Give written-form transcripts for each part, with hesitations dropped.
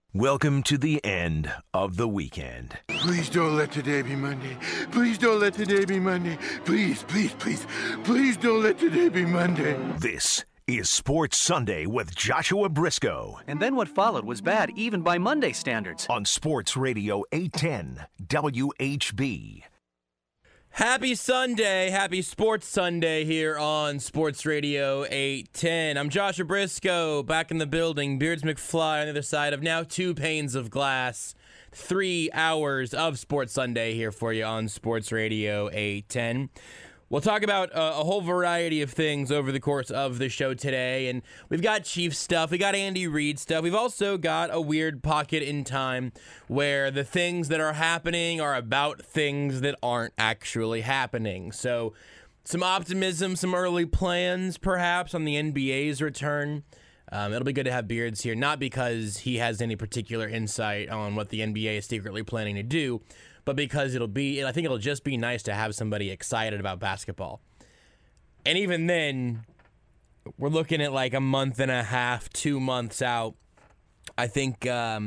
Welcome to the end of the weekend. Please don't let today be Monday. Please don't let today be Monday. Please, please, please, please don't let today be Monday. This is Sports Sunday with Joshua Briscoe. And then what followed was bad, even by Monday standards. On Sports Radio 810 WHB. Happy Sunday, happy Sports Sunday here on Sports Radio 810. I'm Joshua Briscoe, back in the building. Beards McFly on the other side of now 2 panes of glass. 3 hours of Sports Sunday here for you on Sports Radio 810. We'll talk about a whole variety of things over the course of the show today, and we've got Chiefs stuff, we got Andy Reid stuff, we've also got a weird pocket in time where the things that are happening are about things that aren't actually happening. So some optimism, some early plans perhaps on the NBA's return. It'll be good to have Beards here, not because he has any particular insight on what the NBA is secretly planning to do, but because I think it'll just be nice to have somebody excited about basketball. And even then, we're looking at like a month and a half, 2 months out. I think,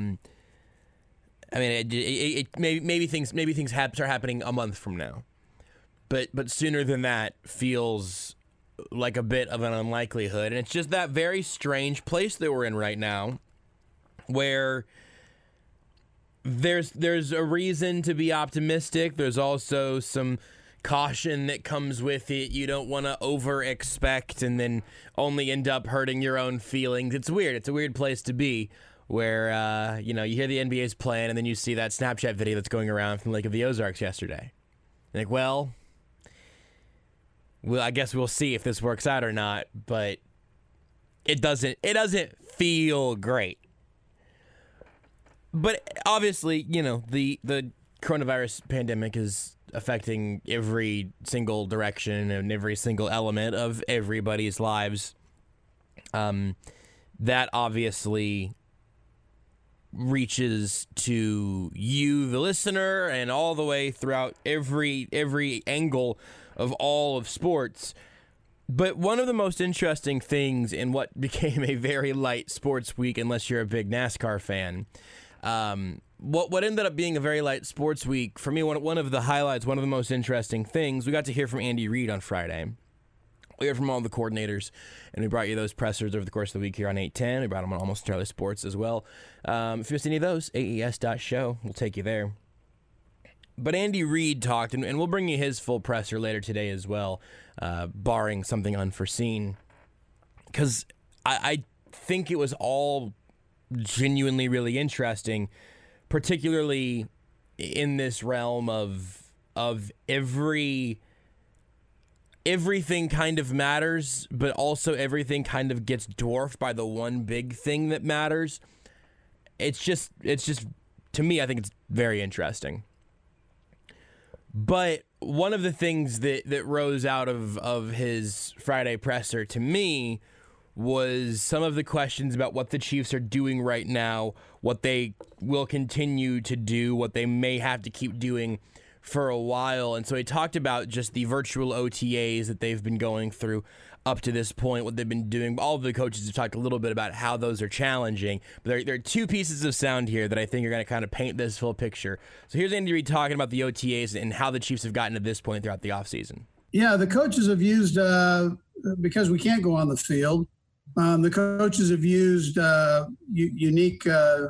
maybe things start happening a month from now. But sooner than that feels like a bit of an unlikelihood. And it's just that very strange place that we're in right now where there's a reason to be optimistic. There's also some caution that comes with it. You don't want to over-expect and then only end up hurting your own feelings. It's weird. It's a weird place to be where, you hear the NBA's plan and then you see that Snapchat video that's going around from Lake of the Ozarks yesterday. Like, well, I guess we'll see if this works out or not, but it doesn't feel great. But obviously, the coronavirus pandemic is affecting every single direction and every single element of everybody's lives. That obviously reaches to you, the listener, and all the way throughout every angle of all of sports. But one of the most interesting things in what became a very light sports week, unless you're a big NASCAR fan, what ended up being a very light sports week, for me, one of the highlights, one of the most interesting things, we got to hear from Andy Reid on Friday. We heard from all the coordinators, and we brought you those pressers over the course of the week here on 810. We brought them on Almost Entirely Sports as well. If you missed any of those, AES.show. We'll take you there. But Andy Reid talked, and we'll bring you his full presser later today as well, barring something unforeseen. Because I think it was all genuinely really interesting, particularly in this realm of everything kind of matters, but also everything kind of gets dwarfed by the one big thing that matters. It's just to me, I think it's very interesting. But one of the things that rose out of his Friday presser to me was some of the questions about what the Chiefs are doing right now, what they will continue to do, what they may have to keep doing for a while. And so he talked about just the virtual OTAs that they've been going through up to this point, what they've been doing. All of the coaches have talked a little bit about how those are challenging. But there are 2 pieces of sound here that I think are going to kind of paint this full picture. So here's Andy Reid talking about the OTAs and how the Chiefs have gotten to this point throughout the offseason. Yeah, the coaches have used, because we can't go on the field, the coaches have used unique,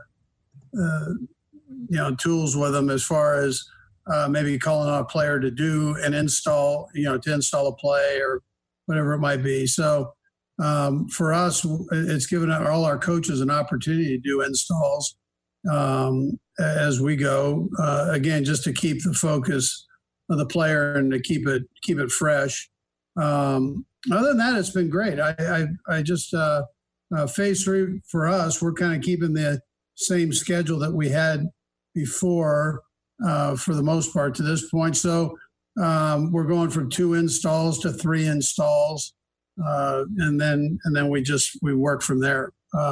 tools with them as far as maybe calling on a player to do an install, to install a play or whatever it might be. So for us, it's given all our coaches an opportunity to do installs as we go. Again, just to keep the focus of the player and to keep it fresh. Other than that, it's been great. I just phase 3 for us, we're kind of keeping the same schedule that we had before for the most part to this point. So we're going from 2 installs to 3 installs, and then we work from there.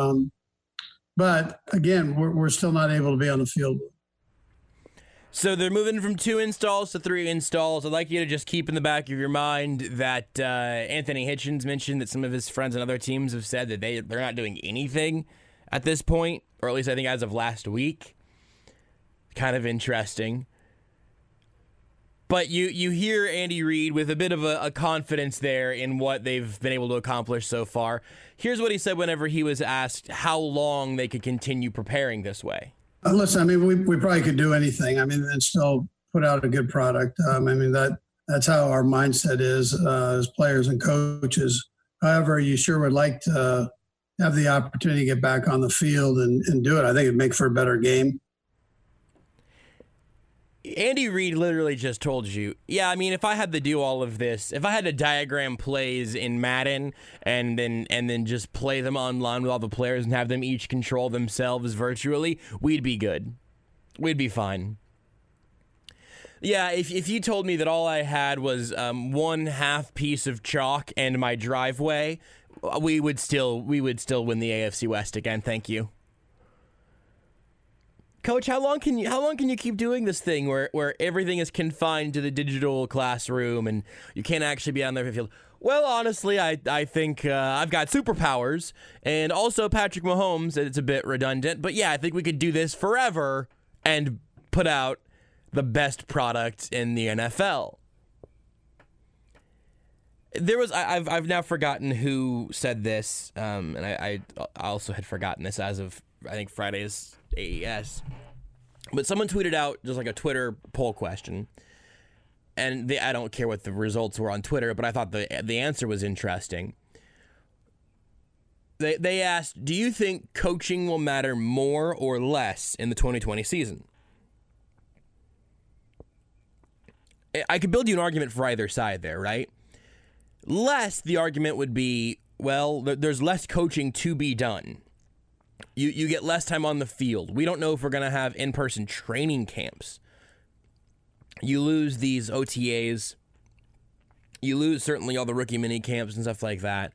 But again, we're still not able to be on the field. So they're moving from 2 installs to 3 installs. I'd like you to just keep in the back of your mind that Anthony Hitchens mentioned that some of his friends on other teams have said that they're not doing anything at this point, or at least I think as of last week. Kind of interesting. But you hear Andy Reid with a bit of a confidence there in what they've been able to accomplish so far. Here's what he said whenever he was asked how long they could continue preparing this way. Listen, I mean, we probably could do anything. I mean, and still put out a good product. I mean, that's how our mindset is as players and coaches. However, you sure would like to have the opportunity to get back on the field and do it. I think it'd make for a better game. Andy Reid literally just told you, yeah, I mean, if I had to do all of this, if I had to diagram plays in Madden and then just play them online with all the players and have them each control themselves virtually, we'd be good. We'd be fine. Yeah, if you told me that all I had was one half piece of chalk and my driveway, we would still win the AFC West again. Thank you. Coach, how long can you keep doing this thing where everything is confined to the digital classroom and you can't actually be on the field? Well, honestly, I think I've got superpowers, and also Patrick Mahomes. It's a bit redundant, but yeah, I think we could do this forever and put out the best product in the NFL. There was I've now forgotten who said this, and I also had forgotten this as of I think Friday's AES, but someone tweeted out just like a Twitter poll question, and I don't care what the results were on Twitter, but I thought the answer was interesting. They asked, do you think coaching will matter more or less in the 2020 season? I could build you an argument for either side there, right? Less, the argument would be, well, there's less coaching to be done. You get less time on the field. We don't know if we're going to have in-person training camps. You lose these OTAs. You lose certainly all the rookie mini camps and stuff like that.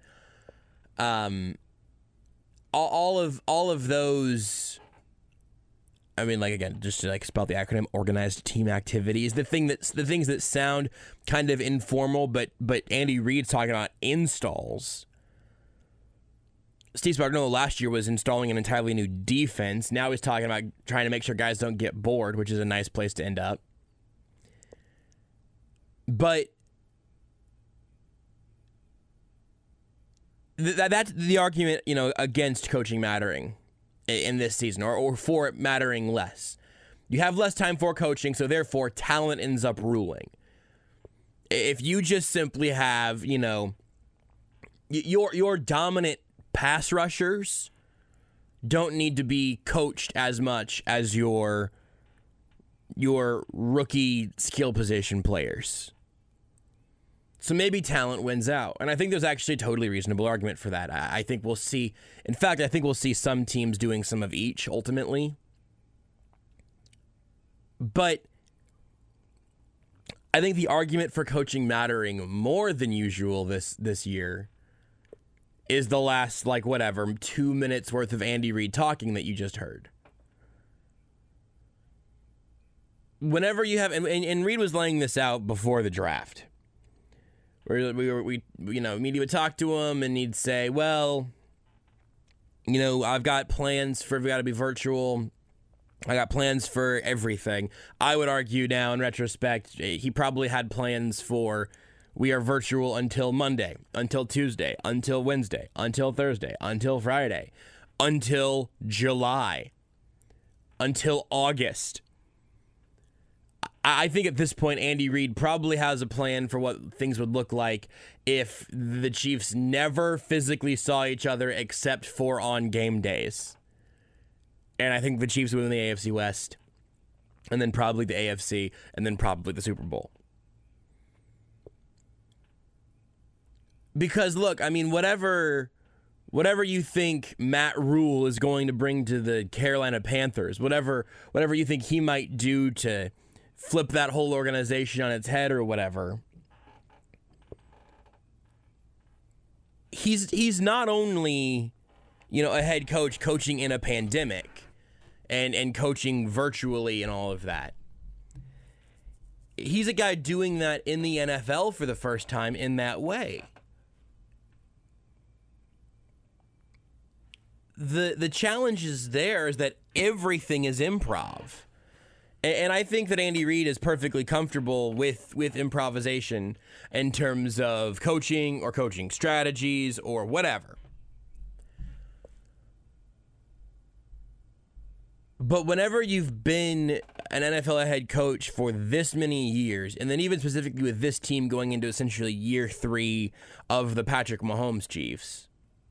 All of those. I mean, like, again, just to like spell the acronym, organized team activities. The things that sound kind of informal, but Andy Reid's talking about installs. Steve Spagnuolo last year was installing an entirely new defense. Now he's talking about trying to make sure guys don't get bored, which is a nice place to end up. But that's the argument, against coaching mattering in this season, or for it mattering less. You have less time for coaching, so therefore talent ends up ruling. If you just simply have, your dominant pass rushers don't need to be coached as much as your rookie skill position players. So maybe talent wins out. And I think there's actually a totally reasonable argument for that. I think we'll see, in fact, I think we'll see some teams doing some of each ultimately. But I think the argument for coaching mattering more than usual this year is the last, 2 minutes worth of Andy Reid talking that you just heard. Whenever you have, and Reid was laying this out before the draft, where media would talk to him and he'd say, well, I've got plans for, we got to be virtual. I got plans for everything. I would argue now in retrospect, he probably had plans for, we are virtual until Monday, until Tuesday, until Wednesday, until Thursday, until Friday, until July, until August. I think at this point, Andy Reid probably has a plan for what things would look like if the Chiefs never physically saw each other except for on game days. And I think the Chiefs would win the AFC West, and then probably the AFC, and then probably the Super Bowl. Because, look, I mean, whatever you think Matt Rule is going to bring to the Carolina Panthers, whatever you think he might do to flip that whole organization on its head or whatever, he's not only, a head coach coaching in a pandemic and coaching virtually and all of that. He's a guy doing that in the NFL for the first time in that way. the challenge is there is that everything is improv. And I think that Andy Reid is perfectly comfortable with improvisation in terms of coaching or coaching strategies or whatever. But whenever you've been an NFL head coach for this many years, and then even specifically with this team going into essentially year 3 of the Patrick Mahomes Chiefs,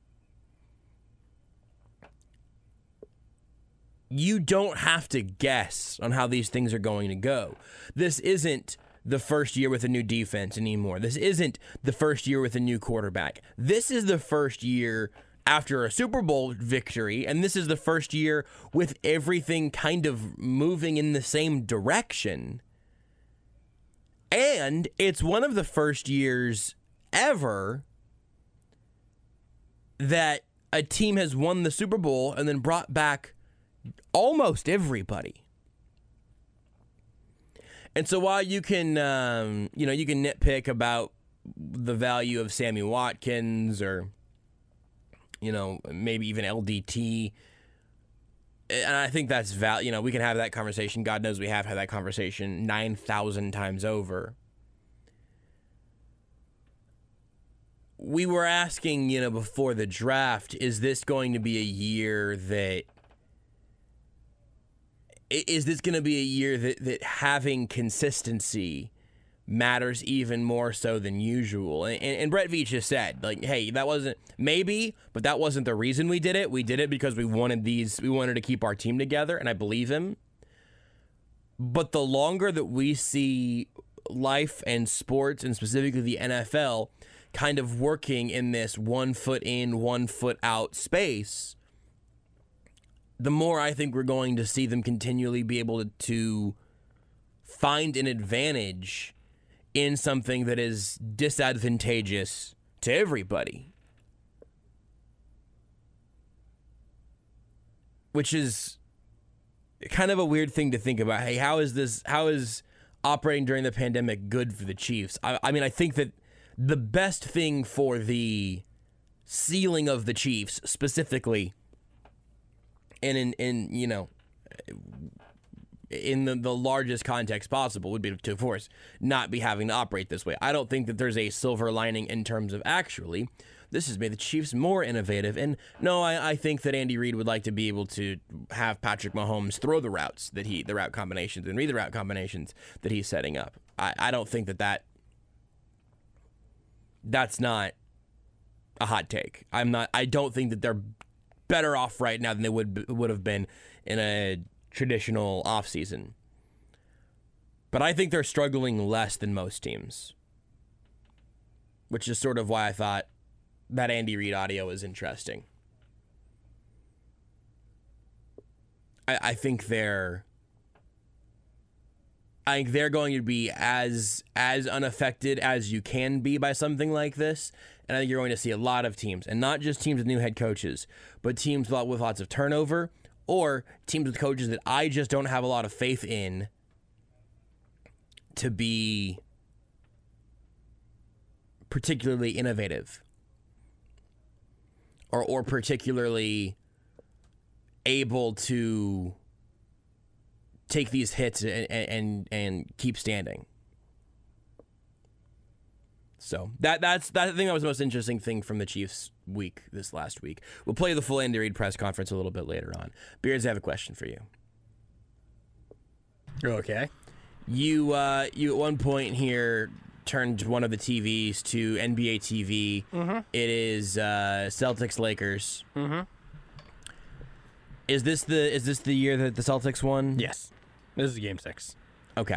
you don't have to guess on how these things are going to go. This isn't the first year with a new defense anymore. This isn't the first year with a new quarterback. This is the first year after a Super Bowl victory, and this is the first year with everything kind of moving in the same direction. And it's one of the first years ever that a team has won the Super Bowl and then brought back almost everybody. And so while you can, you can nitpick about the value of Sammy Watkins or, maybe even LDT, and I think that's we can have that conversation. God knows we have had that conversation 9,000 times over. We were asking, before the draft, is this going to be a year that that having consistency matters even more so than usual? And Brett Veach just said, hey, that wasn't the reason we did it. We did it because we wanted to keep our team together, and I believe him. But the longer that we see life and sports, and specifically the NFL, kind of working in this 1 foot in, 1 foot out space, the more I think we're going to see them continually be able to find an advantage in something that is disadvantageous to everybody. Which is kind of a weird thing to think about. Hey, how is operating during the pandemic good for the Chiefs? I mean, I think that the best thing for the ceiling of the Chiefs specifically, and in the largest context possible, would be to, of course, not be having to operate this way. I don't think that there's a silver lining in terms of actually this has made the Chiefs more innovative. And no, I think that Andy Reid would like to be able to have Patrick Mahomes throw the route combinations and read the route combinations that he's setting up. I don't think that's not a hot take. I don't think that they're better off right now than they would have been in a traditional offseason. But I think they're struggling less than most teams, which is sort of why I thought that Andy Reid audio is interesting. I think they're going to be as unaffected as you can be by something like this. And I think you're going to see a lot of teams, and not just teams with new head coaches, but teams with lots of turnover, or teams with coaches that I just don't have a lot of faith in to be particularly innovative or particularly able to take these hits and keep standing. So that's I think that was the most interesting thing from the Chiefs week this last week. We'll play the full Andy Reid press conference a little bit later on. Beards, I have a question for you. Okay. You at one point here turned one of the TVs to NBA TV. Mm-hmm. It is Celtics Lakers. Mm-hmm. Is this the year that the Celtics won? Yes. This is Game 6. Okay.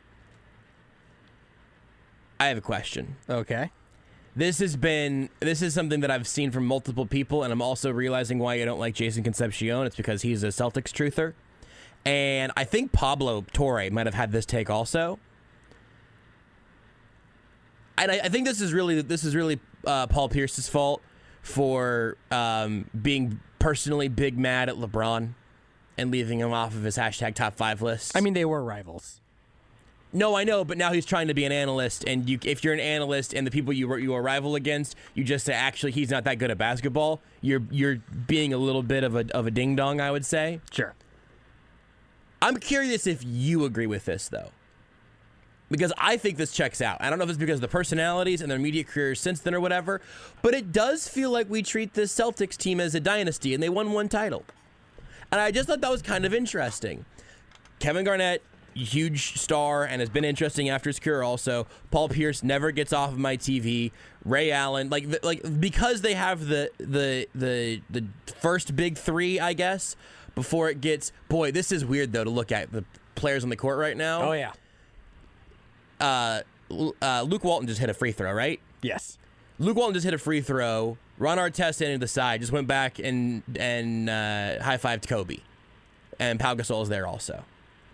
I have a question. Okay. This is something that I've seen from multiple people, and I'm also realizing why you don't like Jason Concepcion. It's because he's a Celtics truther. And I think Pablo Torre might have had this take also. And I think this is really Paul Pierce's fault for being personally big mad at LeBron and leaving him off of his #top5 list. I mean, they were rivals. No, I know, but now he's trying to be an analyst, and if you're an analyst and the people you are rival against, you just say, actually, he's not that good at basketball. You're being a little bit of a ding dong, I would say. Sure. I'm curious if you agree with this, though, because I think this checks out. I don't know if it's because of the personalities and their media careers since then or whatever, but it does feel like we treat this Celtics team as a dynasty, and they won one title. And I just thought that was kind of interesting. Kevin Garnett, huge star, and has been interesting after his career also. Paul Pierce never gets off of my TV. Ray Allen, because they have the first big three, I guess, before it gets... Boy, this is weird, though, to look at the players on the court right now. Oh, yeah. Luke Walton just hit a free throw, right? Yes. Luke Walton just hit a free throw. Ron Artest standing to the side just went back and high-fived Kobe. And Pau Gasol is there also.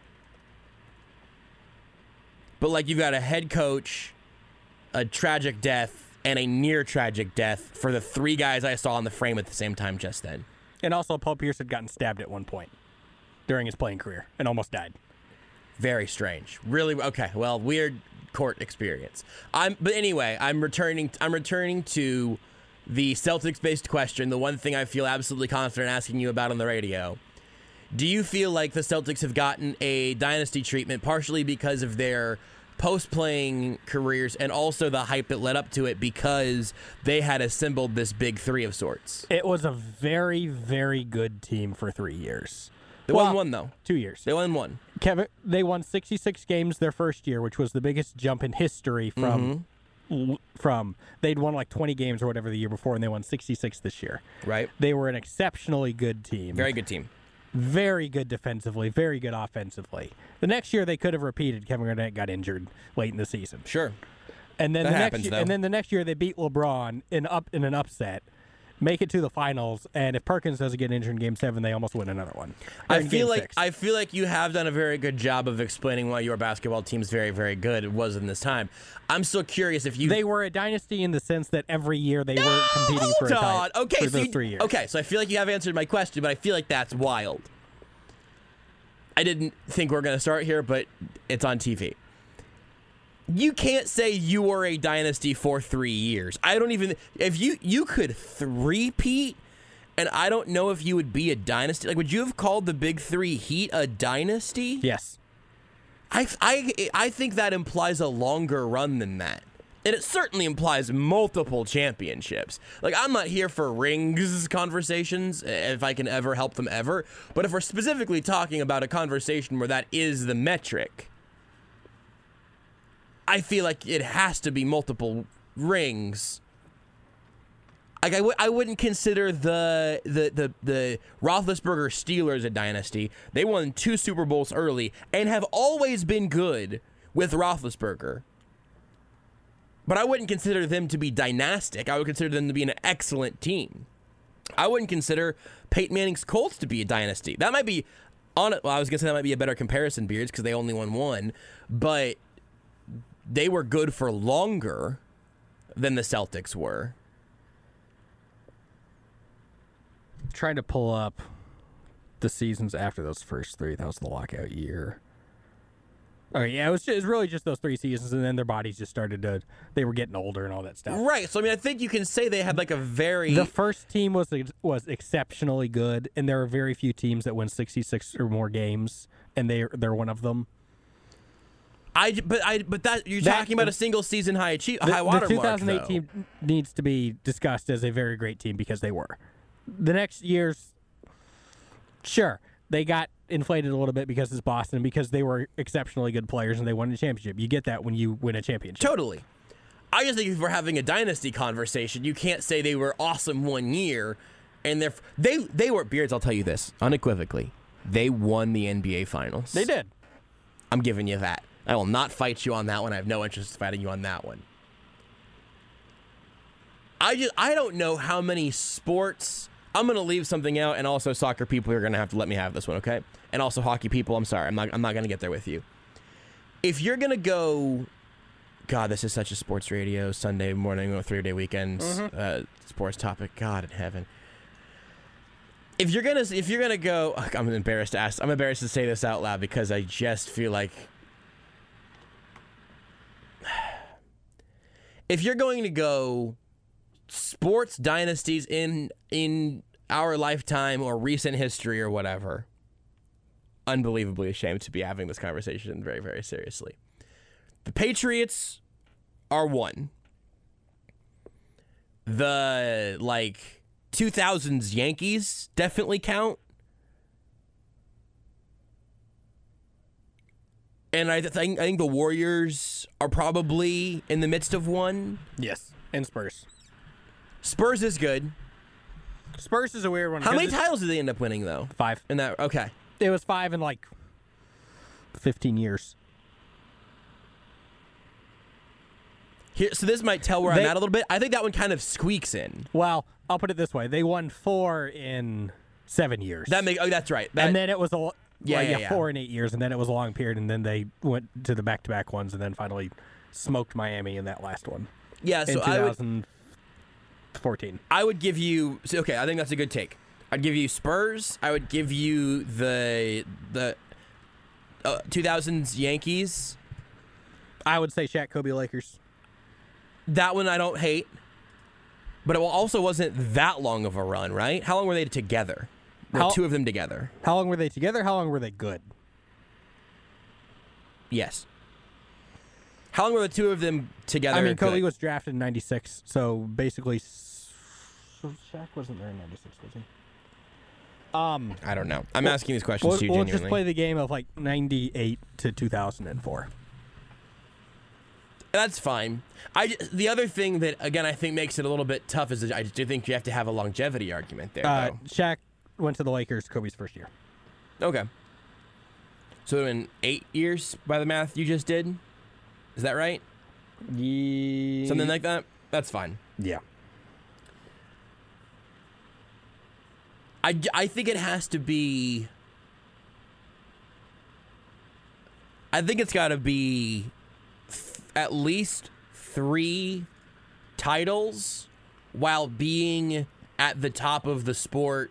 But, you've got a head coach, a tragic death, and a near-tragic death for the three guys I saw on the frame at the same time just then. And also, Paul Pierce had gotten stabbed at one point during his playing career and almost died. Very strange. Really, okay, well, weird court experience. But anyway, I'm returning to the Celtics-based question, the one thing I feel absolutely confident asking you about on the radio. Do you feel like the Celtics have gotten a dynasty treatment partially because of their post-playing careers and also the hype that led up to it because they had assembled this big three of sorts? It was a very, very good team for 3 years. They won one, though. 2 years. They won one. Kevin, they won 66 games their first year, which was the biggest jump in history from they'd won 20 games or whatever the year before, and they won 66 this year. Right. They were an exceptionally good team. Very good team. Very good defensively, very good offensively. The next year they could have repeated. Kevin Garnett got injured late in the season. Sure. And then the next year they beat LeBron in an upset, make it to the finals, and if Perkins doesn't get injured in Game 7, they almost win another one. I feel like you have done a very good job of explaining why your basketball team's very, very good. It was in this time. I'm still curious if you... They were a dynasty in the sense that every year they were competing for a title for those 3 years. Okay, so I feel like you have answered my question, but I feel like that's wild. I didn't think we were going to start here, but it's on TV. You can't say you were a dynasty for 3 years. I don't even... If you could three-peat, and I don't know if you would be a dynasty. Would you have called the Big Three Heat a dynasty? Yes. I think that implies a longer run than that. And it certainly implies multiple championships. I'm not here for rings conversations, if I can ever help them ever. But if we're specifically talking about a conversation where that is the metric, I feel like it has to be multiple rings. I wouldn't consider the Roethlisberger Steelers a dynasty. They won 2 Super Bowls early and have always been good with Roethlisberger. But I wouldn't consider them to be dynastic. I would consider them to be an excellent team. I wouldn't consider Peyton Manning's Colts to be a dynasty. That might be I was gonna say that might be a better comparison, Beards, because they only won one, but they were good for longer than the Celtics were. Trying to pull up the seasons after those first 3. That was the lockout year. Oh, yeah, it was really just those 3 seasons, and then their bodies just started they were getting older and all that stuff. Right, so I think you can say they had a very... The first team was exceptionally good, and there are very few teams that win 66 or more games, and they're one of them. But you're talking about a single season high watermark. The 2008 team needs to be discussed as a very great team because they were. The next years, sure, they got inflated a little bit because it's Boston, because they were exceptionally good players and they won a championship. You get that when you win a championship. Totally. I just think if we're having a dynasty conversation, you can't say they were awesome one year and they were... Beards, I'll tell you this unequivocally. They won the NBA Finals. They did. I'm giving you that. I will not fight you on that one. I have no interest in fighting you on that one. I don't know how many sports... I'm going to leave something out, and also soccer people are going to have to let me have this one, okay? And also hockey people, I'm sorry. I'm not going to get there with you. If you're going to go... God, this is such a sports radio, Sunday morning or 3-day weekends, sports topic. God in heaven. If you're gonna go... I'm embarrassed to say this out loud because I just feel like... if you're going to go sports dynasties in our lifetime or recent history or whatever, unbelievably ashamed to be having this conversation very, very seriously. The Patriots are one. The 2000s Yankees definitely count. And I think the Warriors are probably in the midst of one. Yes, and Spurs. Spurs is good. Spurs is a weird one. How many titles did they end up winning, though? 5. Okay. It was 5 in 15 years. Here, so this might tell where I'm at a little bit. I think that one kind of squeaks in. Well, I'll put it this way: they won 4 in 7 years. That's right. And then it was 4 4 in 8 years, and then it was a long period, and then they went to the back-to-back ones, and then finally smoked Miami in that last one. Yeah, so in 2014. I would give you. Okay, I think that's a good take. I'd give you Spurs. I would give you the 2000s Yankees. I would say Shaq, Kobe, Lakers. That one I don't hate, but it also wasn't that long of a run, right? How long were they together? The two of them together. How long were they together? How long were they good? Yes. How long were the two of them together? I mean, Kobe good? was drafted in 96, so basically Shaq wasn't there in 96, was he? I don't know. I'm asking these questions to you we'll genuinely. just play the game of 98 to 2004. That's fine. The other thing that, again, I think makes it a little bit tough is that I do think you have to have a longevity argument there, though. Shaq went to the Lakers Kobe's first year. Okay. So in 8 years, by the math you just did? Is that right? Yeah. Something like that? That's fine. Yeah. I think it has to be... I think it's got to be at least 3 titles while being at the top of the sport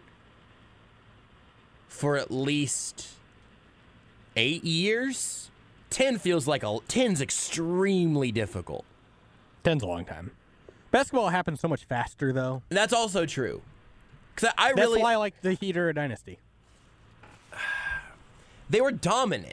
for at least 8 years. 10 feels like 10's extremely difficult. 10's a long time. Basketball happens so much faster, though. That's also true. Because That's why I like the Heat or a Dynasty. They were dominant.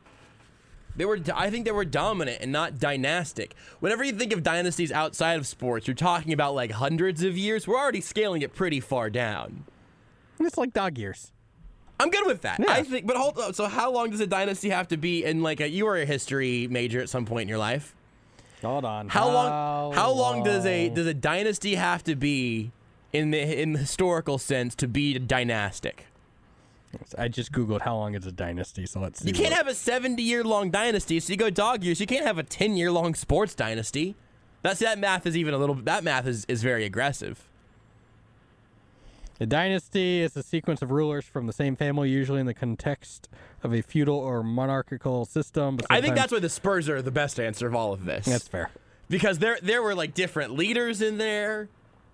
I think they were dominant and not dynastic. Whenever you think of dynasties outside of sports, you're talking about hundreds of years. We're already scaling it pretty far down. It's like dog years. I'm good with that. Yeah. I think, but hold on. So how long does a dynasty have to be in you were a history major at some point in your life? Hold on. How long does a dynasty have to be in the historical sense to be dynastic? I just Googled how long is a dynasty, so let's see. You can't have a 70-year-long dynasty, so you go dog years. You can't have a 10-year-long sports dynasty. That math is even a little. That math is very aggressive. A dynasty is a sequence of rulers from the same family, usually in the context of a feudal or monarchical system. I think that's why the Spurs are the best answer of all of this. That's fair. Because there were different leaders in there.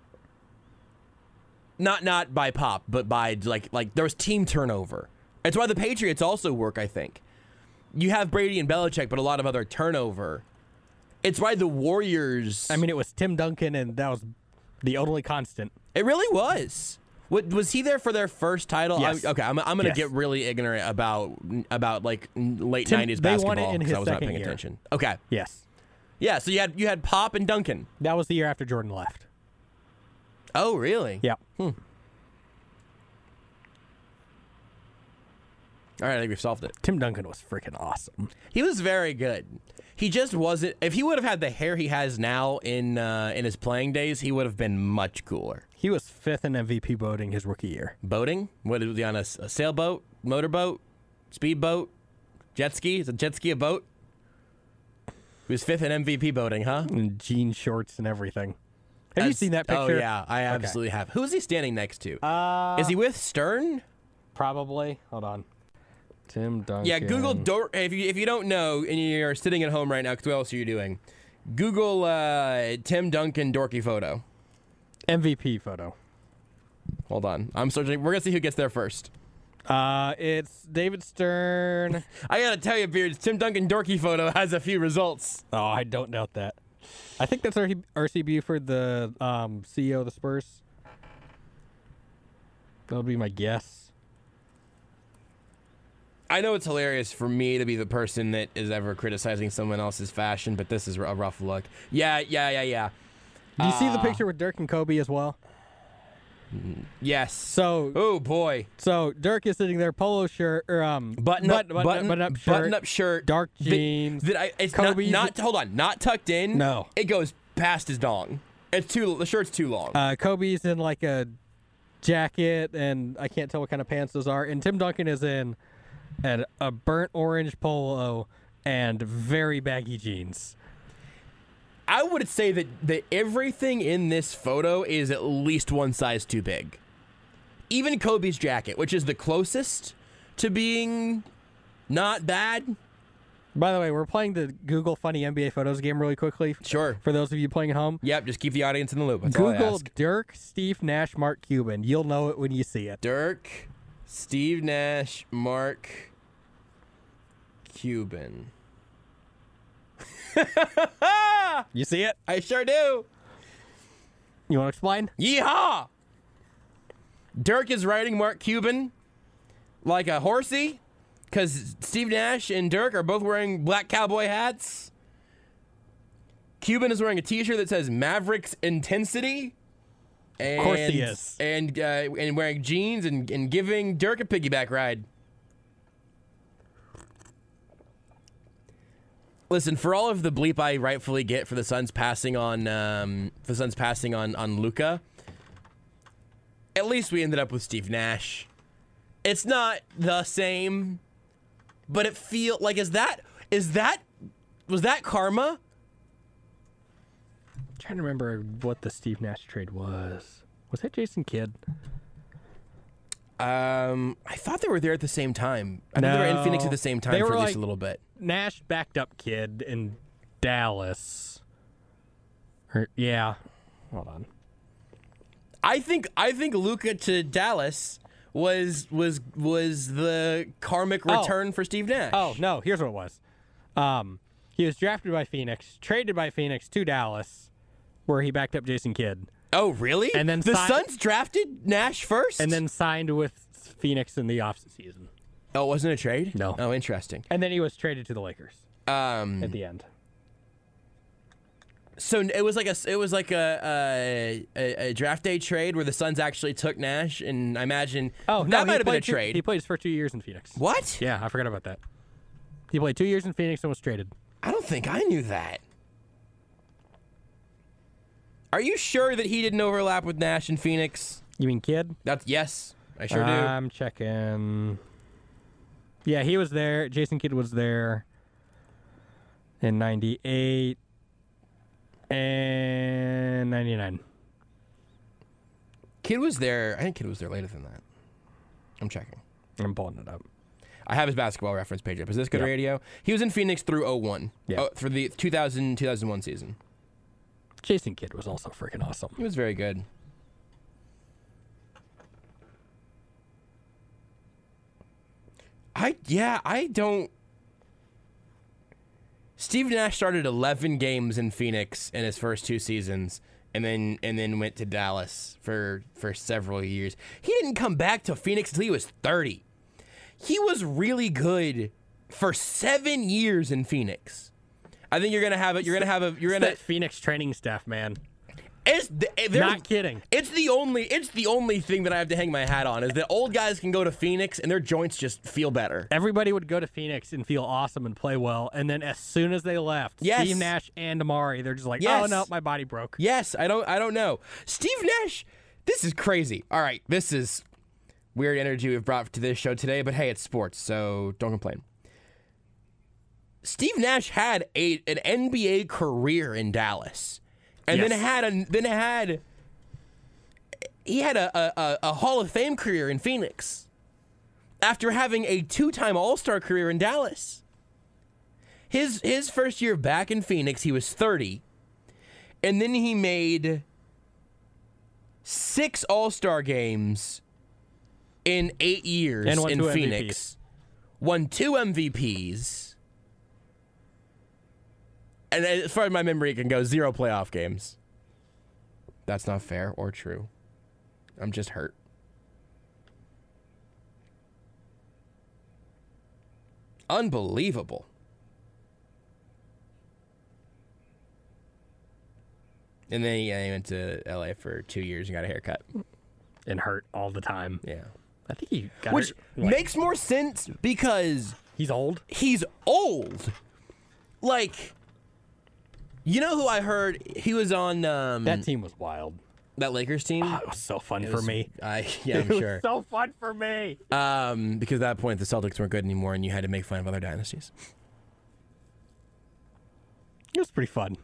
Not by pop, but by there was team turnover. It's why the Patriots also work, I think. You have Brady and Belichick, but a lot of other turnover. It's why the Warriors... I mean, it was Tim Duncan, and that was the only constant. It really was. Was he there for their first title? Yes. I'm going to get really ignorant about late 90s basketball because I was not paying attention. Okay. Yes. Yeah, so you had Pop and Duncan. That was the year after Jordan left. Oh, really? Yeah. All right, I think we've solved it. Tim Duncan was freaking awesome. He was very good. He just wasn't. If he would have had the hair he has now in his playing days, he would have been much cooler. He was 5th in MVP voting his rookie year. Boating? What was he on? A sailboat, motorboat, speedboat, jet ski? Is a jet ski a boat? He was 5th in MVP voting, huh? And jean shorts and everything. Have you seen that picture? Oh yeah, I absolutely have. Who is he standing next to? Is he with Stern? Probably. Hold on. Tim Duncan. Yeah, Google. If you don't know and you're sitting at home right now, because what else are you doing? Google Tim Duncan dorky photo. MVP photo. Hold on, I'm searching. We're gonna see who gets there first. It's David Stern. I gotta tell you, Beards, Tim Duncan dorky photo has a few results. Oh, I don't doubt that. I think that's R.C. Buford, the CEO of the Spurs. That would be my guess. I know it's hilarious for me to be the person that is ever criticizing someone else's fashion, but this is a rough look. Yeah. Do you see the picture with Dirk and Kobe as well? Yes. So, oh boy. So Dirk is sitting there, polo shirt or button up shirt, dark jeans. It's Kobe's not hold on, not tucked in. No, it goes past his dong. The shirt's too long. Kobe's in like a jacket, and I can't tell what kind of pants those are. And Tim Duncan is in a burnt orange polo and very baggy jeans. I would say that everything in this photo is at least one size too big. Even Kobe's jacket, which is the closest to being not bad. By the way, we're playing the Google Funny NBA Photos game really quickly. Sure. For those of you playing at home. Yep, just keep the audience in the loop. That's all I Google ask. Dirk, Steve Nash, Mark Cuban. You'll know it when you see it. Dirk, Steve Nash, Mark Cuban. You see it? I sure do. You want to explain? Yeehaw! Dirk is riding Mark Cuban like a horsey because Steve Nash and Dirk are both wearing black cowboy hats. Cuban is wearing a T-shirt that says Mavericks Intensity. And, of course he is. And wearing jeans and giving Dirk a piggyback ride. Listen, for all of the bleep I rightfully get for the Suns passing on Luka, at least we ended up with Steve Nash. It's not the same, but it feels like was that karma? I'm trying to remember what the Steve Nash trade was. Was that Jason Kidd? I thought they were there at the same time. I think they were in Phoenix at the same time for at least a little bit. Nash backed up Kidd in Dallas. Yeah. Hold on. I think Luka to Dallas was the karmic return for Steve Nash. Oh, no. Here's what it was. He was drafted by Phoenix, traded by Phoenix to Dallas, where he backed up Jason Kidd. Oh, really? And then the Suns drafted Nash first? And then signed with Phoenix in the offseason. Oh, it wasn't a trade? No. Oh, interesting. And then he was traded to the Lakers at the end. So it was like a draft day trade where the Suns actually took Nash, and I imagine that might have been a trade. He played his first 2 years in Phoenix. What? Yeah, I forgot about that. He played 2 years in Phoenix and was traded. I don't think I knew that. Are you sure that he didn't overlap with Nash in Phoenix? You mean Kidd? Yes, I sure do. I'm checking. Yeah, he was there. Jason Kidd was there in 98 and 99. Kidd was there. I think Kidd was there later than that. I'm checking. I'm pulling it up. I have his basketball reference page up. Is this good radio? He was in Phoenix through 2001. Yeah. For the 2000-2001 season. Jason Kidd was also freaking awesome. He was very good. I don't. Steve Nash started 11 games in Phoenix in his first 2 seasons, and then went to Dallas for several years. He didn't come back to Phoenix until he was 30. He was really good for 7 years in Phoenix. I think you're gonna Phoenix training staff, man. Not kidding. It's the only thing that I have to hang my hat on is that old guys can go to Phoenix and their joints just feel better. Everybody would go to Phoenix and feel awesome and play well, and then as soon as they left, Steve Nash and Amari, they're just like, oh no, my body broke. Yes, I don't know. Steve Nash, this is crazy. All right, this is weird energy we've brought to this show today, but hey, it's sports, so don't complain. Steve Nash had an NBA career in Dallas. And then he had a Hall of Fame career in Phoenix after having a 2-time All-Star career in Dallas. His first year back in Phoenix, he was 30, and then he made 6 All-Star games in 8 years and in Phoenix. MVPs. Won 2 MVPs. And as far as my memory can go, 0 playoff games. That's not fair or true. I'm just hurt. Unbelievable. And then he went to LA for 2 years and got a haircut. And hurt all the time. Yeah. I think he got Which hurt, makes more sense because he's old. he's old. Like, you know who I heard? He was on That team was wild. that Lakers team. Oh, it was so fun for me. I'm It sure. was so fun for me. Because at that point the Celtics weren't good anymore, and you had to make fun of other dynasties. It was pretty fun.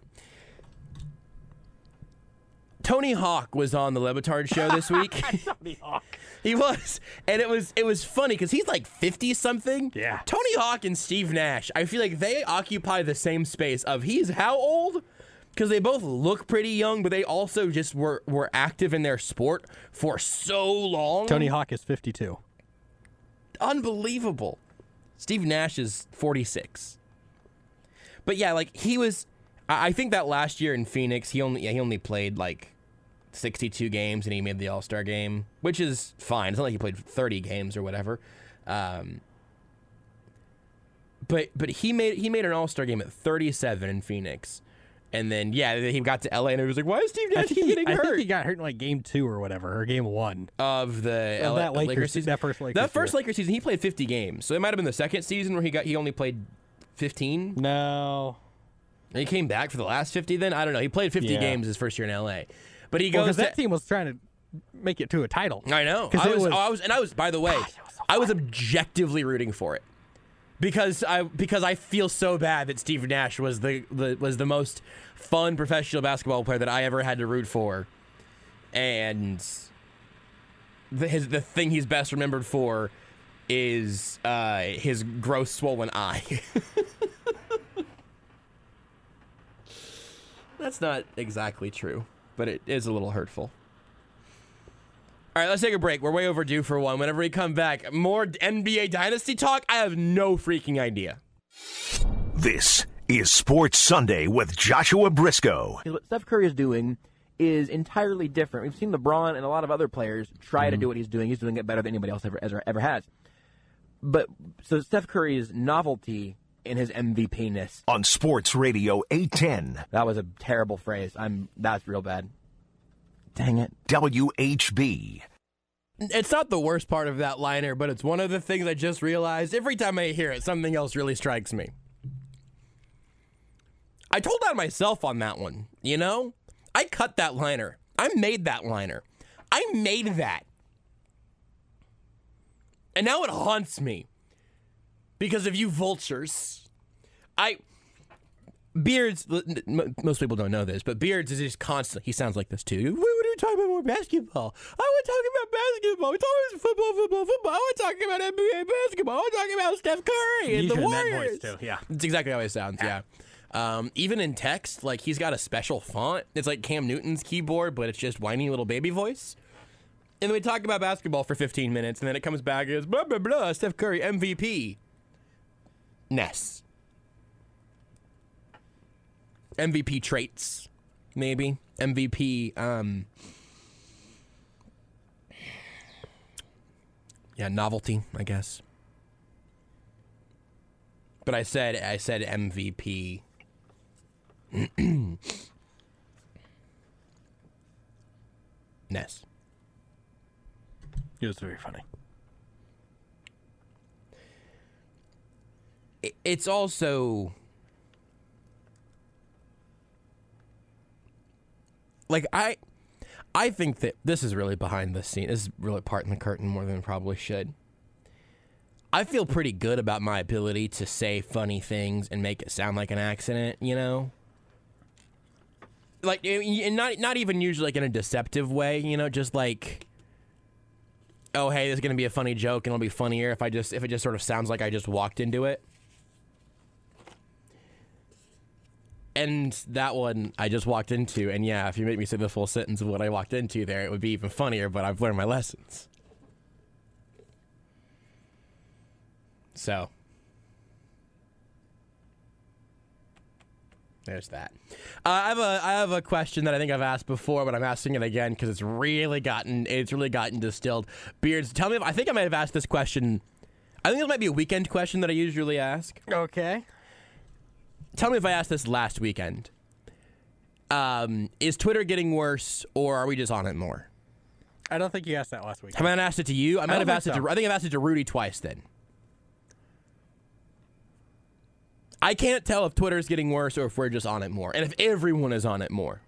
Tony Hawk was on the Le Batard show this week. Tony Hawk. He was, and it was funny because he's like 50 something. Yeah. Tony Hawk and Steve Nash, I feel like they occupy the same space of he's how old? Because they both look pretty young, but they also just were active in their sport for so long. Tony Hawk is 52. Unbelievable. Steve Nash is 46. But yeah, like he was. I think that last year in Phoenix, he only played like 62 games and he made the All-Star game, which is fine. It's not like he played 30 games or whatever. But he made an All-Star game at 37 in Phoenix. And then he got to LA and it was like, why is Steve Nash getting hurt? I think he got hurt in like game 2 or whatever, or game 1 of the of that Lakers season. That first Lakers Lakers season, he played 50 games. So it might have been the second season where he only played 15. No. And he came back for the last 50 then? I don't know. He played 50 games his first year in LA. But he goes because that team was trying to make it to a title. I know. I was by the way, I was objectively rooting for it. Because I feel so bad that Steve Nash was the most fun professional basketball player that I ever had to root for. And the thing he's best remembered for is his gross swollen eye. That's not exactly true, but it is a little hurtful. All right, let's take a break. We're way overdue for one. Whenever we come back, more NBA Dynasty talk? I have no freaking idea. This is Sports Sunday with Joshua Briscoe. What Steph Curry is doing is entirely different. We've seen LeBron and a lot of other players try to do what he's doing. He's doing it better than anybody else ever has. But so Steph Curry's novelty in his MVP-ness. On Sports Radio 810. That was a terrible phrase. That's real bad. Dang it. WHB. It's not the worst part of that liner, but it's one of the things I just realized. Every time I hear it, something else really strikes me. I told on myself on that one, you know? I cut that liner. I made that liner. I made that. And now it haunts me. Because of you vultures. Beards, most people don't know this, but Beards is just constant. He sounds like this too. We were talking about more basketball. I want to talk about basketball. We're talking about football. I want to talk about NBA basketball. I want to talk about Steph Curry and the Warriors. That voice too, yeah. That's exactly how he sounds, yeah. Even in text, like he's got a special font. It's like Cam Newton's keyboard, but it's just whiny little baby voice. And then we talk about basketball for 15 minutes, and then it comes back and goes, blah, blah, blah, Steph Curry, MVP. Ness. MVP traits, maybe. MVP, novelty, I guess. But I said MVP. Ness. It was very funny. It's also like I think that this is really behind the scene. This is really parting the curtain more than it probably should. I feel pretty good about my ability to say funny things and make it sound like an accident, you know? Like, and not even usually like in a deceptive way, you know, just like, oh, hey, this is going to be a funny joke and it'll be funnier if it just sort of sounds like I just walked into it. And that one I just walked into, and yeah, if you make me say the full sentence of what I walked into there, it would be even funnier, but I've learned my lessons. So. There's that. I have a question that I think I've asked before, but I'm asking it again because it's really gotten distilled. Beards, tell me I think I might have asked this question. I think this might be a weekend question that I usually ask. Okay. Tell me if I asked this last weekend. Is Twitter getting worse, or are we just on it more? I don't think you asked that last week. Have I not asked it to you? I might have asked it to. I think I've asked it to Rudy twice. Then I can't tell if Twitter's getting worse or if we're just on it more, and if everyone is on it more.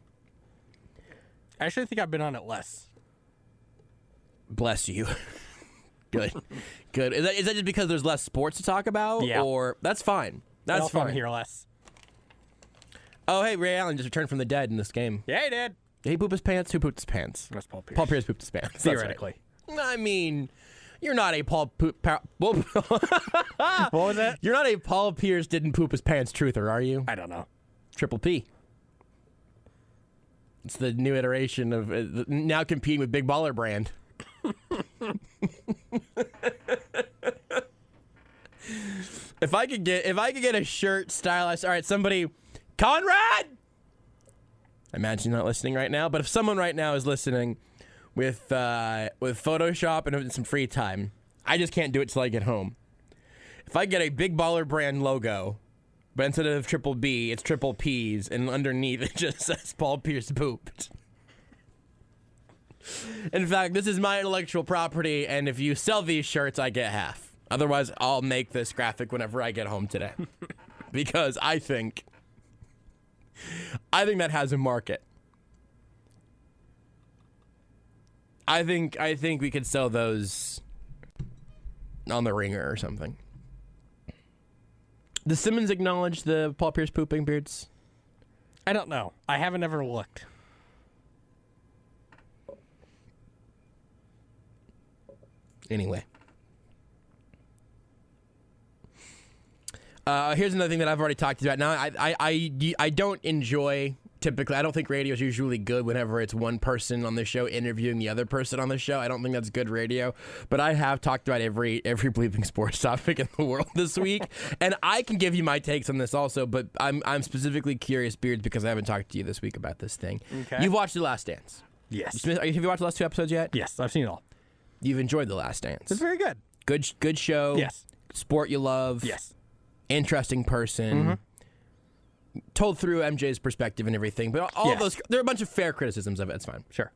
I actually think I've been on it less. Bless you. Good. Is that just because there's less sports to talk about? Yeah. Or that's fine. That's fine. I'm here less. Oh, hey, Ray Allen just returned from the dead in this game. Yeah, he did. Did he poop his pants? Who pooped his pants? That's Paul Pierce. Paul Pierce pooped his pants. Theoretically. That's right. I mean, you're not a Paul What was that? You're not a Paul Pierce didn't poop his pants truther, are you? I don't know. Triple P. It's the new iteration of now competing with Big Baller Brand. If I could get a shirt stylized, all right, somebody, Conrad. I imagine you're not listening right now, but if someone right now is listening with Photoshop and some free time, I just can't do it till I get home. If I get a Big Baller Brand logo, but instead of Triple B, it's Triple P's, and underneath it just says Paul Pierce pooped. In fact, this is my intellectual property, and if you sell these shirts, I get half. Otherwise, I'll make this graphic whenever I get home today. Because I think that has a market. I think we could sell those on the Ringer or something. Does Simmons acknowledge the Paul Pierce pooping, Beards? I don't know. I haven't ever looked. Anyway. Here's another thing that I've already talked about. Now, I don't enjoy, typically, I don't think radio is usually good whenever it's one person on the show interviewing the other person on the show. I don't think that's good radio. But I have talked about every bleeping sports topic in the world this week. And I can give you my takes on this also, but I'm specifically curious, Beards, because I haven't talked to you this week about this thing. Okay. You've watched The Last Dance. Yes. Have you watched the last 2 episodes yet? Yes, I've seen it all. You've enjoyed The Last Dance. It's very good. Good show. Yes. Sport you love. Yes. Interesting person. Told through MJ's perspective and everything. But all of those, there are a bunch of fair criticisms of it. It's fine. Sure.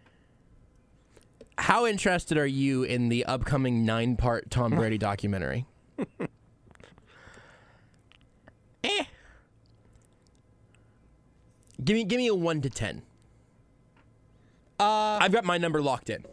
How interested are you in the upcoming 9-part Tom Brady documentary? Give me a 1 to 10. I've got my number locked in.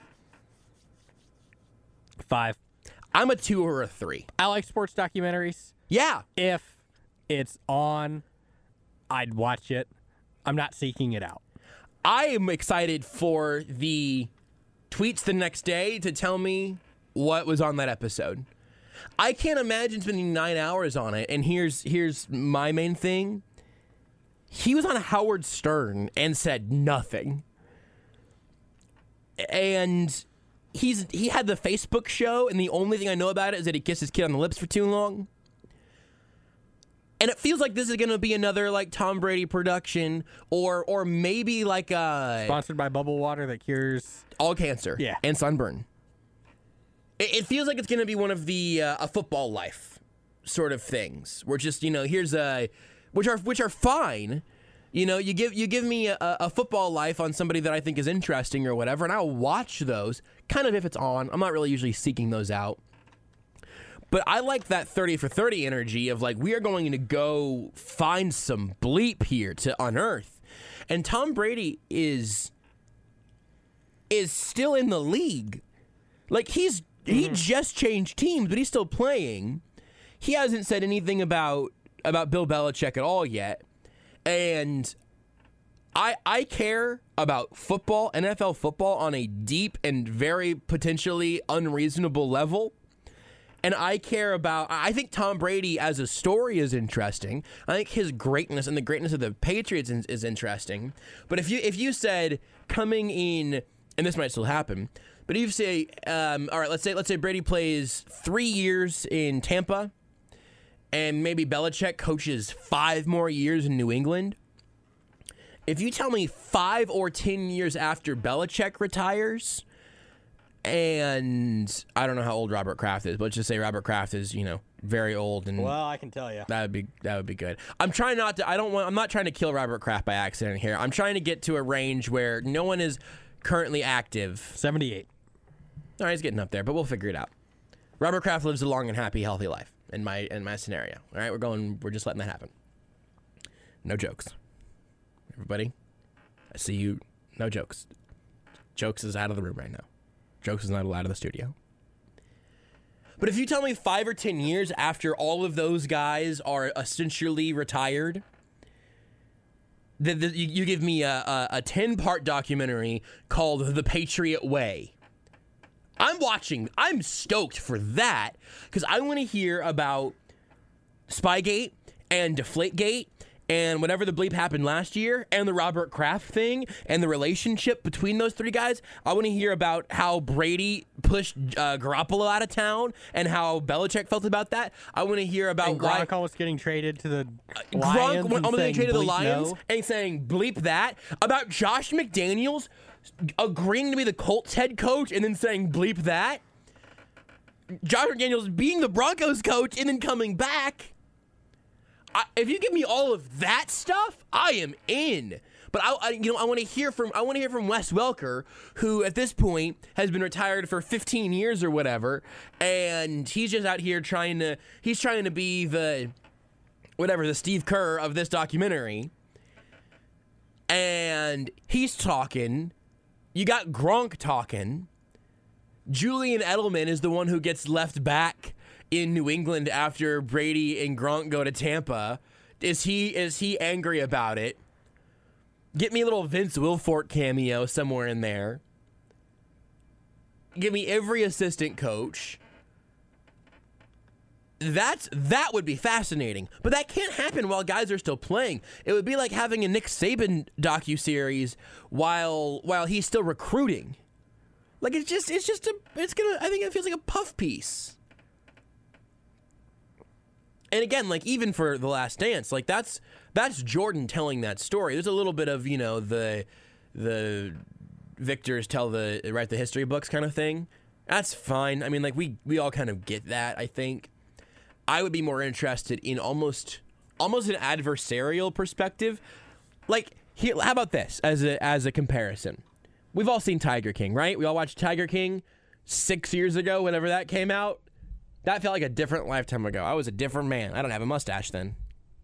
5. I'm a 2 or a 3. I like sports documentaries. Yeah. If it's on, I'd watch it. I'm not seeking it out. I am excited for the tweets the next day to tell me what was on that episode. I can't imagine spending 9 hours on it. And here's my main thing. He was on Howard Stern and said nothing. And he had the Facebook show, and the only thing I know about it is that he kissed his kid on the lips for too long. And it feels like this is going to be another like Tom Brady production, or maybe like Sponsored by Bubble Water that cures all cancer, and sunburn. It feels like it's going to be one of the a football life sort of things, where just here's which are fine. You give me a football life on somebody that I think is interesting or whatever, and I'll watch those, kind of if it's on. I'm not really usually seeking those out. But I like that 30 for 30 energy of like, we are going to go find some bleep here to unearth. And Tom Brady is still in the league. Like, he just changed teams, but he's still playing. He hasn't said anything about Bill Belichick at all yet. And I care about football, NFL football, on a deep and very potentially unreasonable level. And I think Tom Brady as a story is interesting. I think his greatness and the greatness of the Patriots is interesting. But if you said coming in, and this might still happen, but if you say, all right, let's say Brady plays 3 years in Tampa, and maybe Belichick coaches 5 more years in New England, if you tell me 5 or 10 years after Belichick retires, and I don't know how old Robert Kraft is, but let's just say Robert Kraft is, very old, and Well, I can tell you. that would be good. I'm trying not to. I'm not trying to kill Robert Kraft by accident here. I'm trying to get to a range where no one is currently active. 78. All right, he's getting up there, but we'll figure it out. Robert Kraft lives a long and happy, healthy life in my scenario. All right, we're just letting that happen. No jokes. Everybody, I see you. No jokes. Jokes is out of the room right now. Jokes is not allowed in the studio. But if you tell me 5 or 10 years after all of those guys are essentially retired, you give me a 10-part documentary called The Patriot Way. I'm stoked for that, because I want to hear about Spygate and Deflategate and whatever the bleep happened last year, and the Robert Kraft thing, and the relationship between those 3 guys. I want to hear about how Brady pushed Garoppolo out of town, and how Belichick felt about that. I want to hear about And why Gronk almost getting traded to the Gronk Lions. went almost getting traded to the Lions, No. and saying bleep that. About Josh McDaniels agreeing to be the Colts head coach, and then saying bleep that. Josh McDaniels being the Broncos coach, and then coming back. If you give me all of that stuff, I am in. But I want to hear from Wes Welker, who at this point has been retired for 15 years or whatever, and he's just out here trying to be the Steve Kerr of this documentary. And he's talking. You got Gronk talking. Julian Edelman is the one who gets left back in New England after Brady and Gronk go to Tampa. Is he angry about it? Get me a little Vince Wilfork cameo somewhere in there. Give me every assistant coach. That would be fascinating. But that can't happen while guys are still playing. It would be like having a Nick Saban docuseries while he's still recruiting. Like I think it feels like a puff piece. And again, like even for The Last Dance, like that's Jordan telling that story. There's a little bit of, the victors write the history books kind of thing. That's fine. I mean, like we all kind of get that, I think. I would be more interested in almost an adversarial perspective. Like, here, how about this as a comparison? We've all seen Tiger King, right? We all watched Tiger King 6 years ago, whenever that came out. That felt like a different lifetime ago. I was a different man. I don't have a mustache then.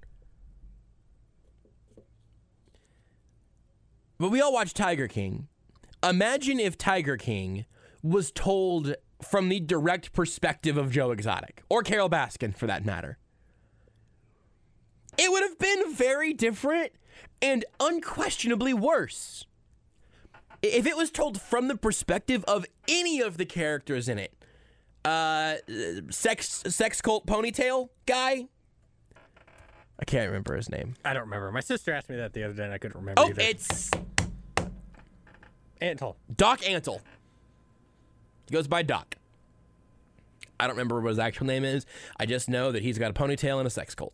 But we all watched Tiger King. Imagine if Tiger King was told from the direct perspective of Joe Exotic, or Carol Baskin for that matter. It would have been very different and unquestionably worse. If it was told from the perspective of any of the characters in it. Sex cult ponytail guy. I can't remember his name. I don't remember. My sister asked me that the other day, and I couldn't remember either. It's Antle. Doc Antle. He goes by Doc. I don't remember what his actual name is. I just know that he's got a ponytail and a sex cult.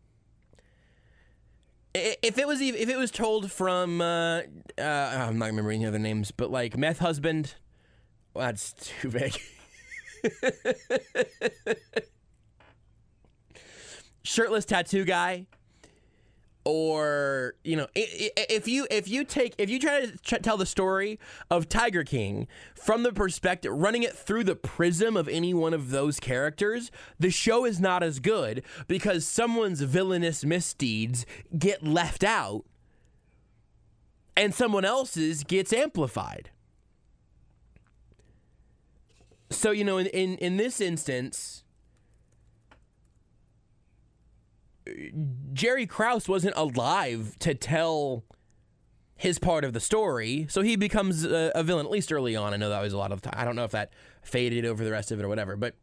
If it was told from, I'm not remembering the other names, but like Meth Husband, well, that's too vague. Shirtless tattoo guy, or if you try to tell the story of Tiger King from the perspective, running it through the prism of any one of those characters, the show is not as good because someone's villainous misdeeds get left out and someone else's gets amplified. So, in this instance, Jerry Krause wasn't alive to tell his part of the story, so he becomes a villain, at least early on. I know that was a lot of time. I don't know if that faded over the rest of it or whatever, but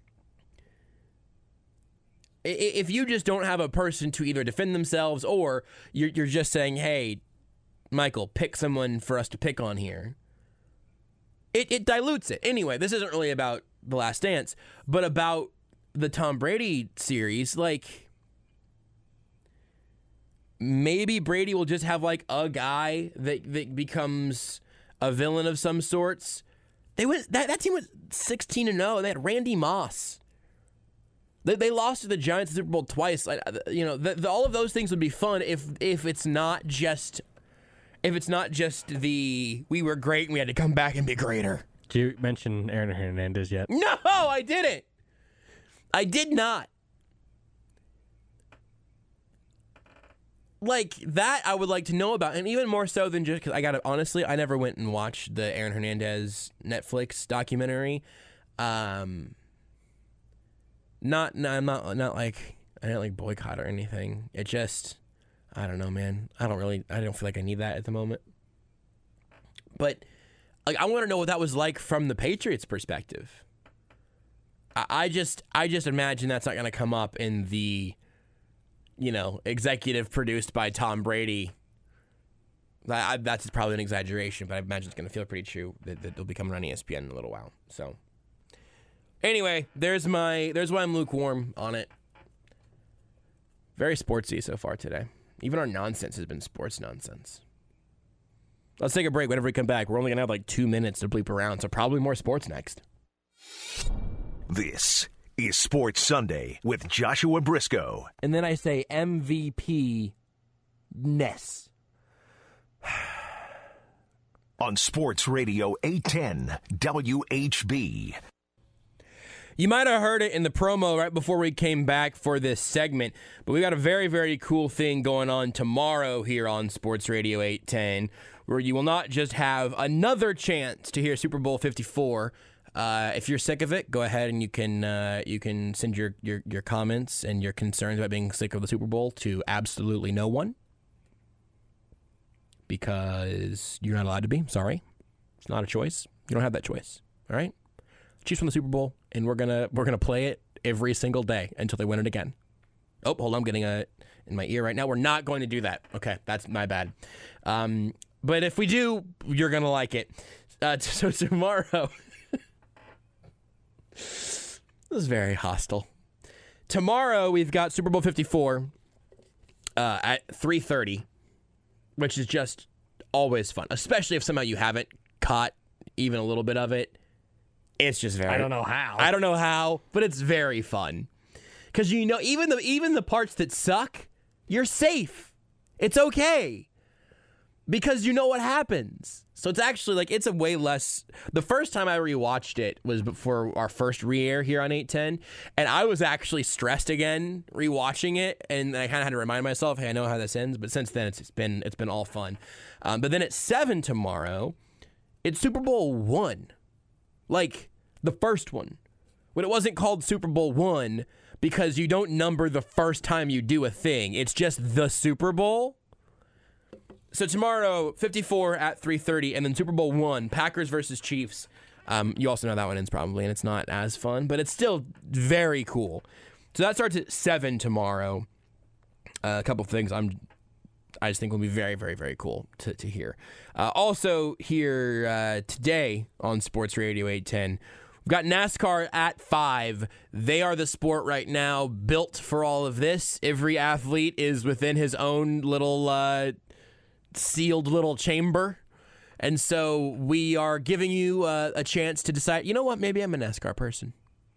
if you just don't have a person to either defend themselves or you're just saying, hey, Michael, pick someone for us to pick on here, it dilutes it. Anyway, this isn't really about The Last Dance, but about the Tom Brady series, like, maybe Brady will just have, like, a guy that becomes a villain of some sorts. That team was 16-0. They had Randy Moss. They lost to the Giants in the Super Bowl twice. All of those things would be fun if it's not just the we were great and we had to come back and be greater. Did you mention Aaron Hernandez yet? No, I didn't. I did not. Like, that I would like to know about, and even more so than just because honestly, I never went and watched the Aaron Hernandez Netflix documentary. I'm not like, I don't like boycott or anything. It just, I don't know, man. I don't feel like I need that at the moment. But, like, I want to know what that was like from the Patriots' perspective. I just imagine that's not going to come up in the, executive produced by Tom Brady. That's probably an exaggeration, but I imagine it's going to feel pretty true that they'll be coming on ESPN in a little while. So, anyway, there's why I'm lukewarm on it. Very sportsy so far today. Even our nonsense has been sports nonsense. Let's take a break. Whenever we come back, we're only going to have like 2 minutes to bleep around, so probably more sports next. This is Sports Sunday with Joshua Briscoe. And then I say MVP-ness. On Sports Radio 810 WHB. You might have heard it in the promo right before we came back for this segment, but we got a very, very cool thing going on tomorrow here on Sports Radio 810, where you will not just have another chance to hear Super Bowl 54. If you're sick of it, go ahead and you can send your comments and your concerns about being sick of the Super Bowl to absolutely no one, because you're not allowed to be. Sorry, it's not a choice. You don't have that choice. All right, Chiefs won the Super Bowl, and we're gonna play it every single day until they win it again. Oh, hold on, I'm getting in my ear right now. We're not going to do that. Okay, that's my bad. But if we do, you're gonna like it. So tomorrow. This is very hostile. Tomorrow we've got Super Bowl 54 at 3:30, which is just always fun, especially if somehow you haven't caught even a little bit of it. It's just very. I don't know how, but it's very fun because even the parts that suck, you're safe. It's okay because you know what happens. So it's actually like it's a way less. The first time I rewatched it was before our first re-air here on 810, and I was actually stressed again rewatching it, and I kind of had to remind myself, hey, I know how this ends. But since then, it's been all fun. But then at 7 tomorrow, it's Super Bowl I, like the first one, when it wasn't called Super Bowl I because you don't number the first time you do a thing. It's just the Super Bowl. So tomorrow, 54 at 3:30, and then Super Bowl I, Packers versus Chiefs. You also know that one ends probably, and it's not as fun, but it's still very cool. So that starts at 7 tomorrow. A couple of things I just think will be very, very, very cool to hear. Also here today on Sports Radio 810, we've got NASCAR at 5. They are the sport right now built for all of this. Every athlete is within his own little sealed little chamber, and so we are giving you a chance to decide, you know what, maybe I'm a NASCAR person,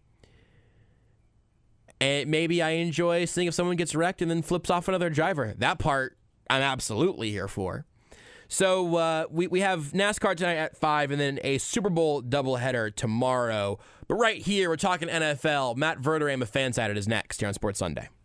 and maybe I enjoy seeing if someone gets wrecked and then flips off another driver. That part I'm absolutely here for. So we have NASCAR tonight at 5, and then a Super Bowl doubleheader tomorrow. But right here, we're talking NFL. Matt Verderame of Fansided is next here on Sports Sunday.